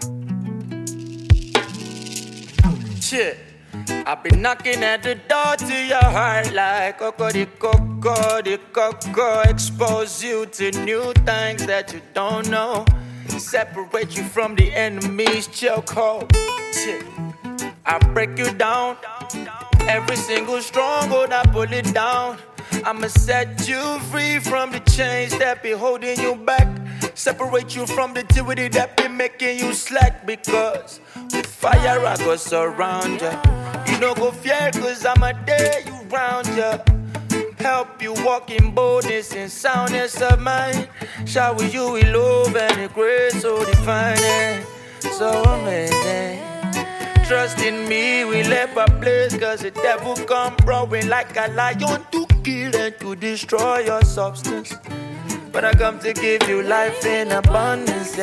Shit. I've been knocking at the door to your heart like Coco de Coco de Coco. Expose you to new things that you don't know. Separate you from the enemy's chokehold. Shit. I break you down. Every single stronghold I pull it down. I'ma set you free from the chains that be holding you back. Separate you from the activity that be making you slack. Because with fire I go surround ya. You don't go fear cause I'ma dare you round ya. Help you walk in boldness and soundness of mind. Shower you with love and a grace so divine and so amazing. Trust in me, we left our place. Cause the devil come roaring like a lion to kill and to destroy your substance. But I come to give you life in abundance,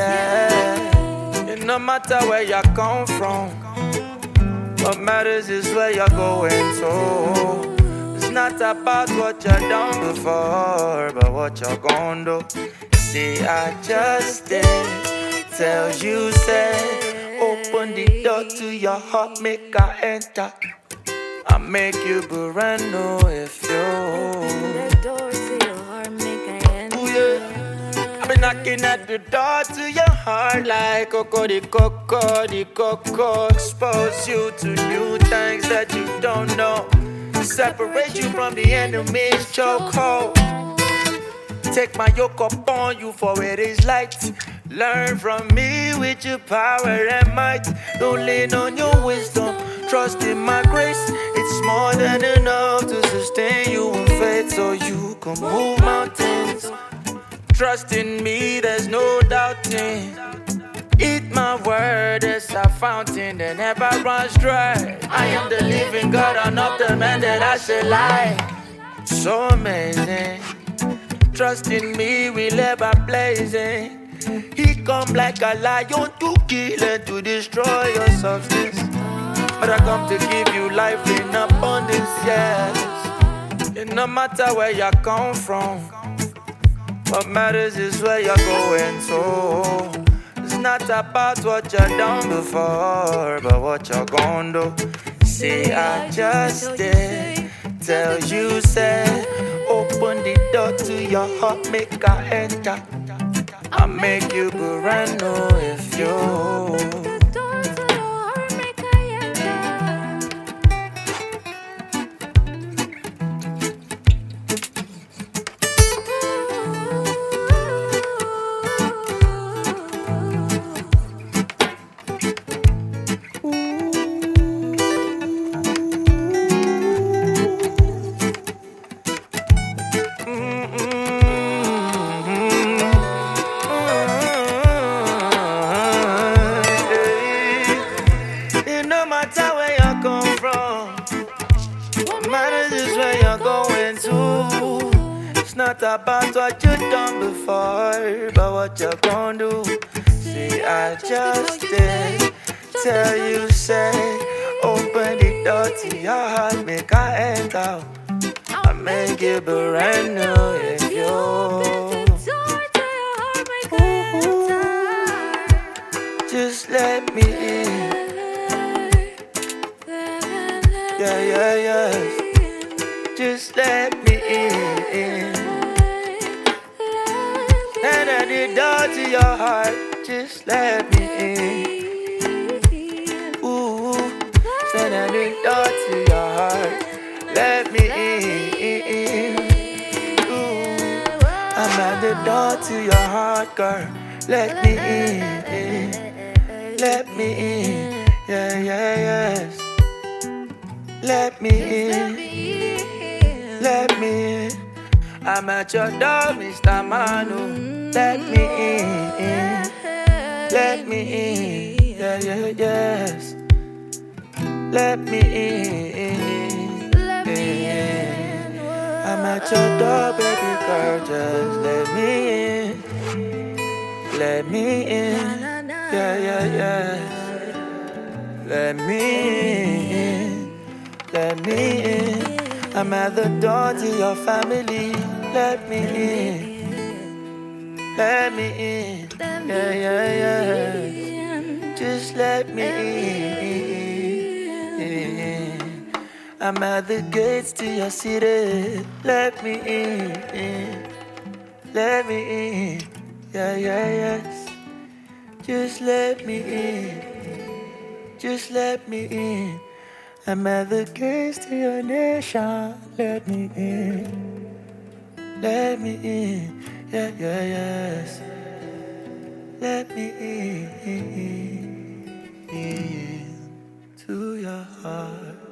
yeah. And no matter where you come from, what matters is where you're going to. It's not about what you've done before, but what you're gonna do. See, I just did tell you, say, open the door to your heart, make I enter. I make you brand new if you open the door to your heart, make I enter. Ooh, yeah. I've been knocking at the door to your heart like Coco de Coco de Coco. Expose you to new things that you don't know. Separate you from the enemy's chokehold. Take my yoke upon you, for it is light. Learn from me with your power and might. Don't lean on your wisdom, trust in my grace. It's more than enough to sustain you in faith, so you can move mountains. Trust in me, there's no doubting. Eat my word, it's a fountain that never runs dry. I am the living God, I'm not the man that I should lie. So amazing. Trust in me, we live a blazing. He come like a lion to kill and to destroy your substance. But I come to give you life in abundance, yes. And no matter where you come from, what matters is where you're going to. It's not about what you've done before, but what you're gonna do. See, I just did tell you, say, open the door to your heart, make I enter. I make you brand new if you Door to your heart, make I enter. No matter where you come from, what matters is where you're going to. It's not about what you've done before, but what you're gonna do. See, I just did tell you, say, open the door to your heart, make I enter. I make it brand new if you. Door to your heart, make I enter. Just let me in. Yeah, yeah, yeah. Just let me in. And at the door to your heart, just let me in. Ooh, stand at the door to your heart, let me in. Ooh, I'm at the door to your heart, girl, let me in. Let me in. Yeah, yeah, yes. Let me in, let me in. I'm at your door, Mr. Manu. Let me in, let me in. Yeah, yeah, yes. Let me in. I'm at your door, baby girl. Just let me in, let me in. Yeah, yeah, yeah. Let me in. Let me in. I'm at the door to your family. Let me in. Let me in. Yeah, yeah, yeah. let me in. I'm at the gates to your city. Let me in. Let me in. Yeah, yeah, yes. Just let me in. Just let me in. I'm at the gates to your nation. Let me in. Let me in. Yeah, yeah, yes. Let me in to your heart.